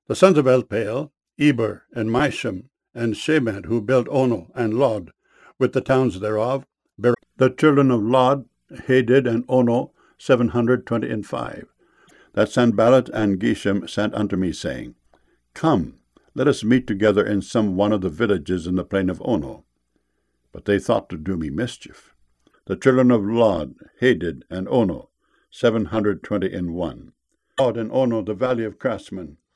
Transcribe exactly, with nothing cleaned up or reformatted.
The sons of Elpaal, Eber, and Misham, and Shemed, who built Ono and Lod, with the towns thereof. The children of Lod, Hadid, and Ono, seven hundred twenty and five. That Sanballat and Geshem sent unto me, saying, Come, let us meet together in some one of the villages in the plain of Ono. But they thought to do me mischief. The children of Lod, Hadid, and Ono, seven hundred twenty and one. Lod and Ono, the valley of craftsmen,